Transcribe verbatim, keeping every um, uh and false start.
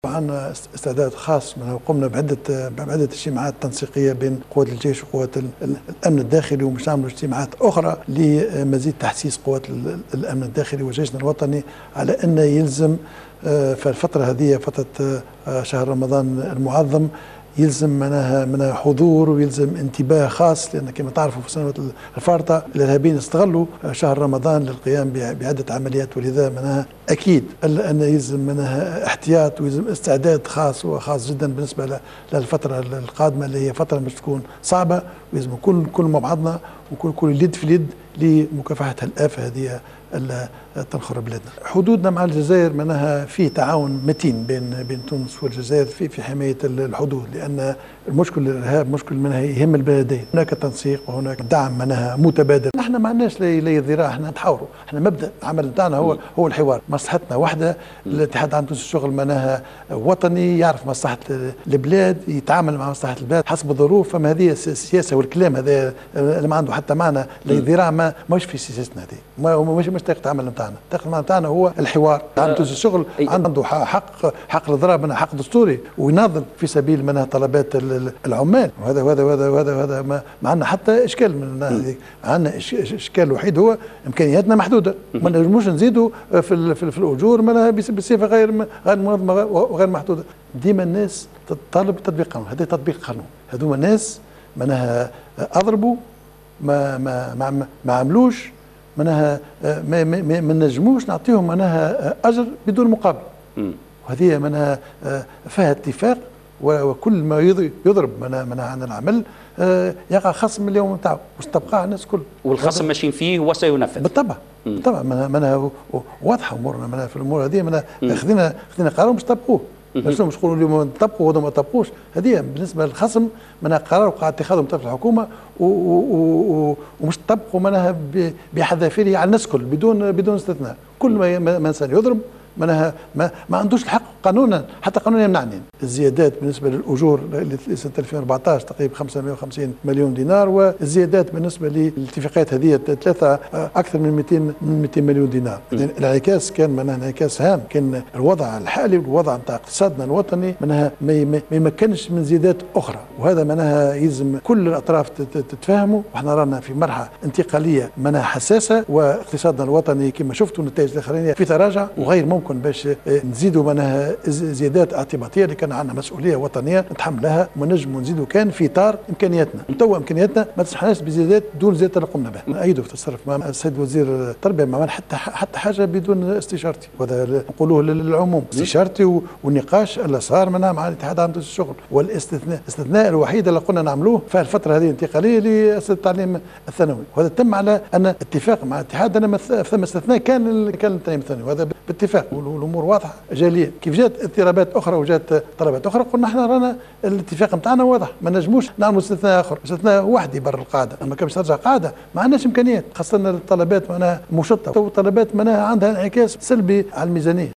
عندنا استعداد خاص، قمنا بعدة بعدة اجتماعات تنسيقية بين قوات الجيش وقوات الأمن الداخلي، ومش نعملوا اجتماعات أخرى لمزيد تحسيس قوات الأمن الداخلي وجيشنا الوطني على أن يلزم في الفترة هذه فترة شهر رمضان المعظم يلزم منها منها حضور ويلزم انتباه خاص، لأن كما تعرفوا في السنوات الفارطة الإرهابيين استغلوا شهر رمضان للقيام بعدة عمليات، ولذا منها أكيد أن يلزم منها احتياط ويلزم استعداد خاص وخاص جدا بالنسبة للفترة القادمة اللي هي فترة مش تكون صعبة، ويلزم كل كل مع بعضنا وكل كل اليد في اليد لمكافحة الآفة هذه اللي تنخر بلادنا. حدودنا مع الجزائر منها في تعاون متين بين بين تونس والجزائر في في حماية الحدود، لأن المشكل الإرهاب مشكل منها يهم البلدين، هناك تنسيق وهناك دعم منها متبادل. نحن ما عندناش لي ذراع، احنا نتحاوروا، احنا مبدأ العمل بتاعنا هو هو الحوار، مصلحتنا واحدة. الاتحاد عن تونس الشغل منها وطني يعرف مصلحة البلاد، يتعامل مع مصلحة البلاد حسب الظروف، فما هذه السياسة والكلام هذا اللي ما عنده حتى معنى لي ذراع ما مش في سياستنا هذه، مش مش طريقة العمل بتاعنا. طريقة العمل بتاعنا هو الحوار. عن تونس الشغل عنده حق حق الاضراب منها حق دستوري، ويناضل في سبيل منها طلبات العمال، وهذا وهذا وهذا وهذا وهذا ما, ما عندنا حتى اشكال من هذه. عندنا اشكال الوحيد هو امكانياتنا محدوده، ما نجموش نزيدوا في في, في الاجور منها بصفه غير غير منظمه وغير محدوده. ديما الناس تطالب بتطبيق القانون، هذا تطبيق القانون. هذوما الناس منها اضربوا ما ما ما, ما عملوش منها ما, ما, ما نجموش نعطيهم منها اجر بدون مقابل، وهذه منها فيها اتفاق، وكل ما يضرب منها منها عن العمل يقع خصم اليوم نتاعو واستبقاء الناس كل، والخصم ماشيين فيه وسينفذ بالطبع. بالطبع منها واضحه امورنا منها في الامور هذه، منها خذينا خذينا قرار مش طبقوه، مش مش نقولوا اليوم نطبقوا وهذا ما طبقوش. هذه بالنسبه للخصم منها قرار وقع اتخاذه من طرف الحكومه ومش طبقوا منها بحذافيره على الناس كل بدون بدون استثناء. كل ما انسان يضرب منها ما, ما عندوش الحق قانونا، حتى قانونا يمنعني. الزيادات بالنسبه للاجور لسنه ألفين وأربعة عشر تقريبا خمسمائة وخمسين مليون دينار، والزيادات بالنسبه للاتفاقيات هذه ثلاثه اكثر من مئتين من مئتين مليون دينار. الانعكاس كان منها انعكاس هام، كان الوضع الحالي والوضع نتاع اقتصادنا الوطني منها ما يمكنش من زيادات اخرى، وهذا منها يلزم كل الاطراف تتفاهموا. واحنا رانا في مرحله انتقاليه منها حساسه، واقتصادنا الوطني كما شفتوا النتائج الاخرانيه في تراجع، وغير ممكن باش نزيدوا منها زيادات اعتباطيه اللي كان عندنا مسؤوليه وطنيه نتحملها، ونجموا نزيدوا كان في اطار امكانياتنا. توا امكانياتنا ما تسمحناش بزيادات دون زيادات اللي قمنا بها. نأيده في التصرف مع السيد وزير التربيه، ما عمل حتى حتى حاجه بدون استشارتي، وهذا نقولوه للعموم. استشارتي والنقاش اللي صار منها مع الاتحاد عن تونس الشغل، والاستثناء الاستثناء الوحيد اللي قلنا نعملوه في الفتره هذه الانتقاليه للتعليم الثانوي، وهذا تم على ان اتفاق مع الاتحاد ان ثم استثناء كان كان التعليم الثانوي، وهذا باتفاق والامور واضحه جاليه. كيف جات اضطرابات اخرى وجات طلبات اخرى قلنا احنا رانا الاتفاق نتاعنا واضح، ما نجموش نعملوا استثناء اخر، استثناء وحدي برا القاعده. اما كان باش ترجع قاعده ما عندناش امكانيات، خاصه الطلبات معناها مشطه، والطلبات معناها عندها انعكاس سلبي على الميزانيه.